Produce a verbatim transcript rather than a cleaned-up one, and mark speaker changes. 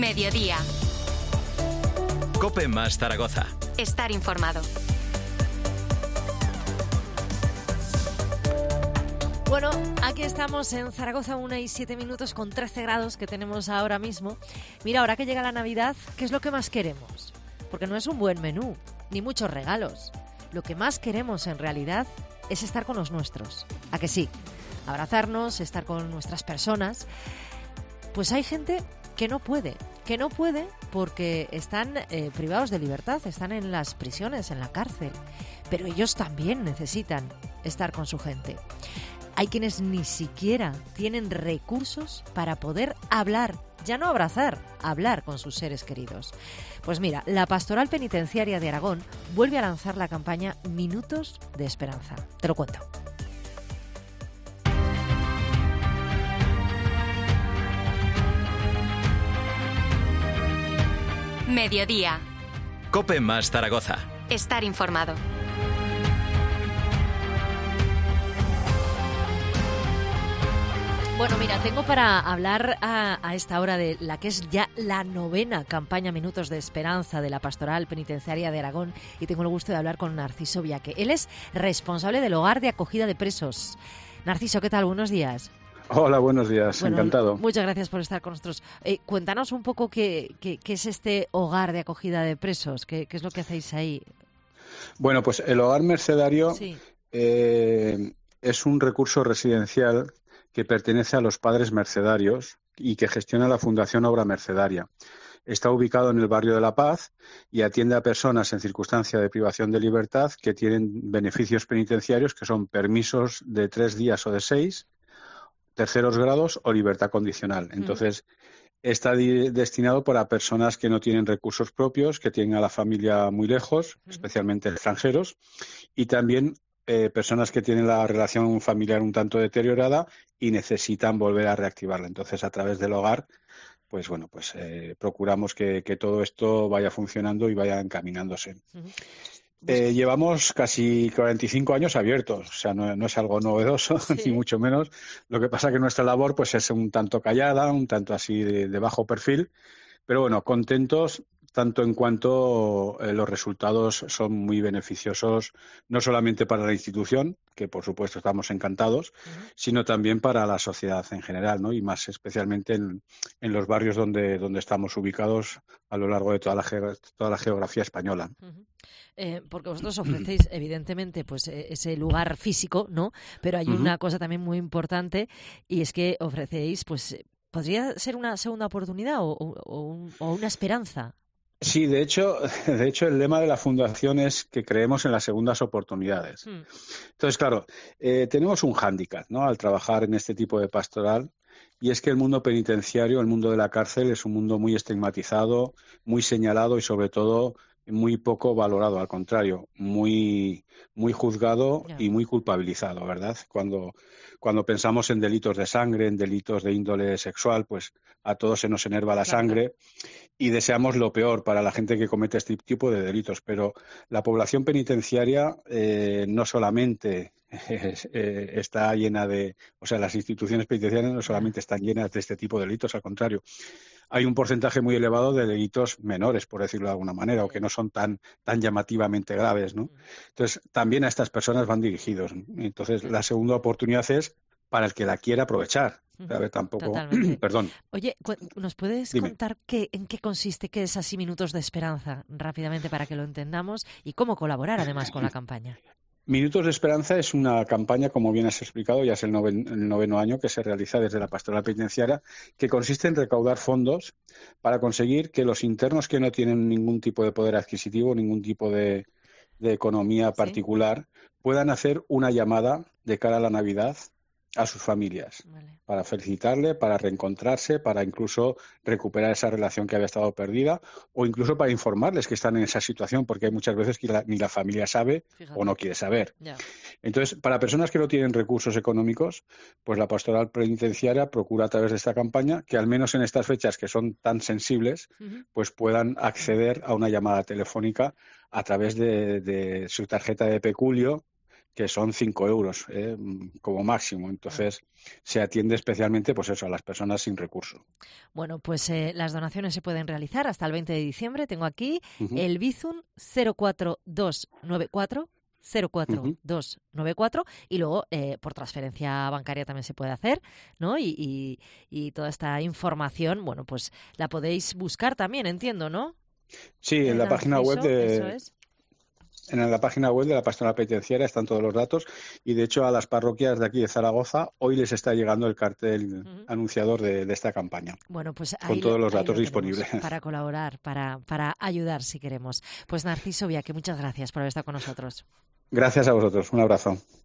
Speaker 1: Mediodía.
Speaker 2: COPE más Zaragoza.
Speaker 1: Estar informado.
Speaker 3: Bueno, aquí estamos en Zaragoza, una y siete minutos con trece grados que tenemos ahora mismo. Mira, ahora que llega la Navidad, ¿qué es lo que más queremos? Porque no es un buen menú, ni muchos regalos. Lo que más queremos en realidad es estar con los nuestros. ¿A que sí? Abrazarnos, estar con nuestras personas. Pues hay gente que no puede, que no puede porque están eh, privados de libertad, están en las prisiones, en la cárcel. Pero ellos también necesitan estar con su gente. Hay quienes ni siquiera tienen recursos para poder hablar, ya no abrazar, hablar con sus seres queridos. Pues mira, la Pastoral Penitenciaria de Aragón vuelve a lanzar la campaña Minutos de Esperanza. Te lo cuento.
Speaker 1: Mediodía.
Speaker 2: COPE más Zaragoza.
Speaker 1: Estar informado.
Speaker 3: Bueno, mira, tengo para hablar a, a esta hora de la que es ya la novena campaña Minutos de Esperanza de la Pastoral Penitenciaria de Aragón, y tengo el gusto de hablar con Narciso Viaque. Él es responsable del Hogar de Acogida de Presos. Narciso, ¿qué tal? Buenos días.
Speaker 4: Hola, buenos días. Bueno, encantado.
Speaker 3: Muchas gracias por estar con nosotros. Eh, cuéntanos un poco qué, qué, qué es este Hogar de Acogida de Presos, qué, qué es lo que hacéis ahí.
Speaker 4: Bueno, pues el Hogar Mercedario
Speaker 3: sí.
Speaker 4: eh, es un recurso residencial que pertenece a los Padres Mercedarios y que gestiona la Fundación Obra Mercedaria. Está ubicado en el barrio de La Paz y atiende a personas en circunstancia de privación de libertad que tienen beneficios penitenciarios, que son permisos de tres días o de seis, terceros grados o libertad condicional. Entonces, mm. está di- destinado para personas que no tienen recursos propios, que tienen a la familia muy lejos, mm. especialmente extranjeros, y también Eh, personas que tienen la relación familiar un tanto deteriorada y necesitan volver a reactivarla. Entonces, a través del hogar, pues bueno, pues eh, procuramos que, que todo esto vaya funcionando y vaya encaminándose. Uh-huh. Eh, llevamos casi cuarenta y cinco años abiertos, o sea, no, no es algo novedoso, sí. ni mucho menos. Lo que pasa que nuestra labor pues es un tanto callada, un tanto así de, de bajo perfil, pero bueno, contentos tanto en cuanto eh, los resultados son muy beneficiosos, no solamente para la institución, que por supuesto estamos encantados, uh-huh. sino también para la sociedad en general, ¿no? Y más especialmente en, en los barrios donde, donde estamos ubicados a lo largo de toda la, ge- toda la geografía española.
Speaker 3: Uh-huh. Eh, porque vosotros ofrecéis, evidentemente, pues ese lugar físico, ¿no? Pero hay uh-huh. una cosa también muy importante, y es que ofrecéis, pues, ¿podría ser una segunda oportunidad o, o, un, o una esperanza?
Speaker 4: Sí, de hecho, de hecho, el lema de la Fundación es que creemos en las segundas oportunidades. Mm. Entonces, claro, eh, tenemos un hándicap, ¿no?, al trabajar en este tipo de pastoral, y es que el mundo penitenciario, el mundo de la cárcel, es un mundo muy estigmatizado, muy señalado y, sobre todo, muy poco valorado. Al contrario, muy, muy juzgado yeah. y muy culpabilizado, ¿verdad? Cuando, cuando pensamos en delitos de sangre, en delitos de índole sexual, pues a todos se nos enerva la claro. sangre. Y deseamos lo peor para la gente que comete este tipo de delitos. Pero la población penitenciaria eh, no solamente eh, eh, está llena de... O sea, las instituciones penitenciarias no solamente están llenas de este tipo de delitos, al contrario. Hay un porcentaje muy elevado de delitos menores, por decirlo de alguna manera, o que no son tan, tan llamativamente graves, ¿no? Entonces, también a estas personas van dirigidos. Entonces, la segunda oportunidad es para el que la quiera aprovechar. A ver, tampoco... Perdón.
Speaker 3: Oye, ¿nos puedes
Speaker 4: Dime.
Speaker 3: contar qué, en qué consiste, qué es así Minutos de Esperanza, rápidamente, para que lo entendamos, y cómo colaborar además con la campaña?
Speaker 4: Minutos de Esperanza es una campaña, como bien has explicado, ya es el noveno, el noveno año que se realiza desde la Pastoral Penitenciaria, que consiste en recaudar fondos para conseguir que los internos que no tienen ningún tipo de poder adquisitivo, ningún tipo de, de economía particular, ¿sí?, puedan hacer una llamada de cara a la Navidad a sus familias, vale, para felicitarle, para reencontrarse, para incluso recuperar esa relación que había estado perdida, o incluso para informarles que están en esa situación, porque hay muchas veces que la, ni la familia sabe Fíjate. o no quiere saber. Ya. Entonces, para personas que no tienen recursos económicos, pues la Pastoral Penitenciaria procura a través de esta campaña que al menos en estas fechas que son tan sensibles, uh-huh. pues puedan acceder a una llamada telefónica a través de, de su tarjeta de peculio, que son cinco euros eh, como máximo. Entonces, se atiende especialmente pues eso, a las personas sin recursos.
Speaker 3: Bueno, pues eh, las donaciones se pueden realizar hasta el veinte de diciembre. Tengo aquí uh-huh. el Bizum cero cuatro dos nueve cuatro cero cuatro dos nueve cuatro y luego eh, por transferencia bancaria también se puede hacer, ¿no? Y, y, y toda esta información, bueno, pues la podéis buscar también, entiendo, ¿no?
Speaker 4: Sí, en, en la página web de...
Speaker 3: Eso es.
Speaker 4: En la página web de la Pastoral Penitenciaria están todos los datos y, de hecho, a las parroquias de aquí de Zaragoza hoy les está llegando el cartel uh-huh. anunciador de, de esta campaña.
Speaker 3: Bueno, pues ahí
Speaker 4: con todos
Speaker 3: lo,
Speaker 4: los datos disponibles.
Speaker 3: Para colaborar, para, para ayudar si queremos. Pues Narciso Via, que muchas gracias por haber estado con nosotros.
Speaker 4: Gracias a vosotros. Un abrazo.